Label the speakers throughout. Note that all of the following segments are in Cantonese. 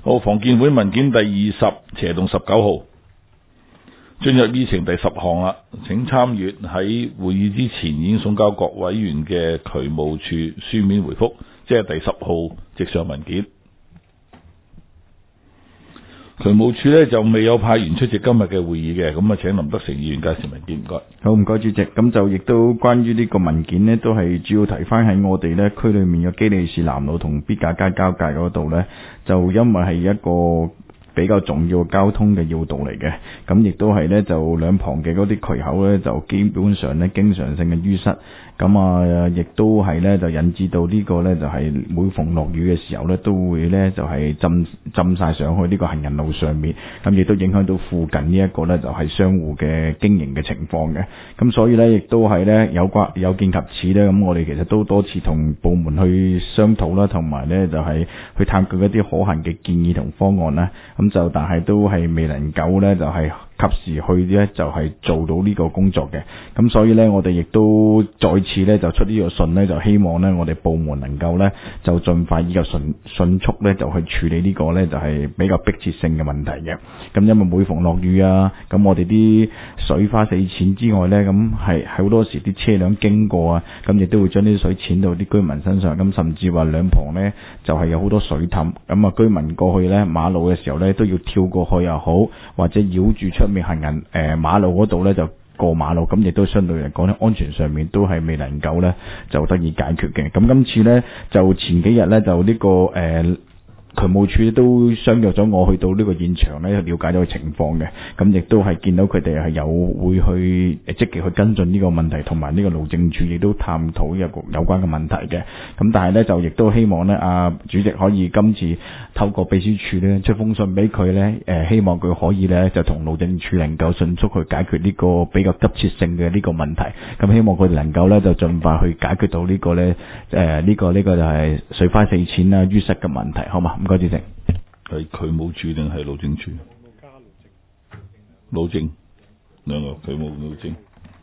Speaker 1: 好，房建會文件第20/19號，進入議程第10項啦，請參閱喺會議之前已經送交各委員嘅渠務處書面回覆，即係第10號直上文件。渠務處呢就未有派員出席今日嘅會議嘅，咁啊請林德成議員介紹文件，唔該。
Speaker 2: 好，唔該主席。咁就亦都關於呢個文件呢，都係主要提翻喺我哋呢區裏面嘅基利士南路同必架街交界嗰度呢，就因為係一個比較重要嘅交通嘅要道嚟嘅，咁亦都係呢，就兩旁嘅嗰啲渠口呢，就基本上呢經常性嘅淤塞，咁啊亦都係呢，就引致到呢個呢，就係每逢落雨嘅時候呢，都會呢，就係浸晒上去呢個行人路上面，咁亦都影響到附近呢一個呢，就係商戶嘅經營嘅情況嘅，咁所以呢，亦都係呢，有見及此呢，咁我哋其實都多次同部門去商討啦，同埋呢，就係去探究一啲可行嘅建議同方案啦，咁但係都係未能夠呢，就係及時去呢，就係做到呢個工作嘅。咁所以呢，我哋亦都再次呢，就出呢個信呢，就希望呢，我哋部門能夠呢，就盡快以及迅速呢，就去處理呢個呢，就係比較迫切性嘅問題嘅。咁因為每逢落雨啊，咁我哋啲水花四濺之外呢，咁係好多時啲車輛經過啊，咁亦都會將啲水濺到啲居民身上，咁甚至話兩旁呢，就係有好多水凼，咁啊居民過去呢，馬路嘅時候呢，都要跳過去又好，或者繞住出面行人馬路嗰度呢，就過馬路，咁亦都相對嚟講呢，安全上面都係未能夠呢，就得以解決嘅。咁今次呢，就前幾日呢，就呢個渠務處都相約咗我去到呢個現場呢，了解咗個情況嘅，咁亦都係見到佢哋係有會去積極去跟進呢個問題，同埋呢個路政處亦都探討有關嘅問題嘅。咁但係呢，就亦都希望呢，主席可以今次透過秘書處呢出封信俾佢呢，希望佢可以呢，就同路政處能夠迅速去解決呢個比較急切性嘅呢個問題。咁希望佢哋能夠呢，就盡快去解決到呢個呢，呢個就係水花四濺啊淤塞嘅問題，好嘛？唔該主席。
Speaker 1: 係渠務處定係路政處？路政兩個渠務路政。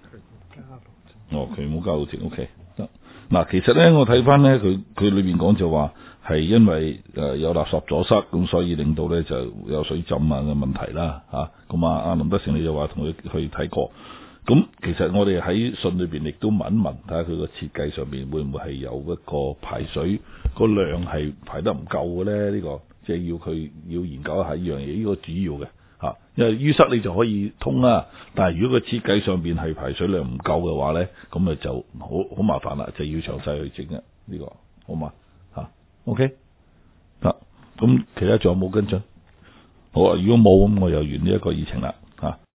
Speaker 1: 渠務加路政 OK 得。嗱，其實呢，我睇翻呢，佢裏邊講就話係因為有垃圾阻塞，咁所以令到呢就有水浸啊嘅問題啦嚇。咁阿林德成你就話同佢去睇過。咁其實我哋喺信裏邊亦都問一問，睇下佢個設計上面會唔會係有一個排水個量係排得唔夠嘅咧？呢個即係要研究一下呢樣嘢，呢個主要嘅嚇。因為淤塞你就可以通啦，但係如果個設計上邊係排水量唔夠嘅話咧，咁咪就好麻煩啦，就要詳細去整呢個好嘛嚇。OK 得，咁其他仲有冇跟進？好啊，如果冇咁我又完呢一個議程啦。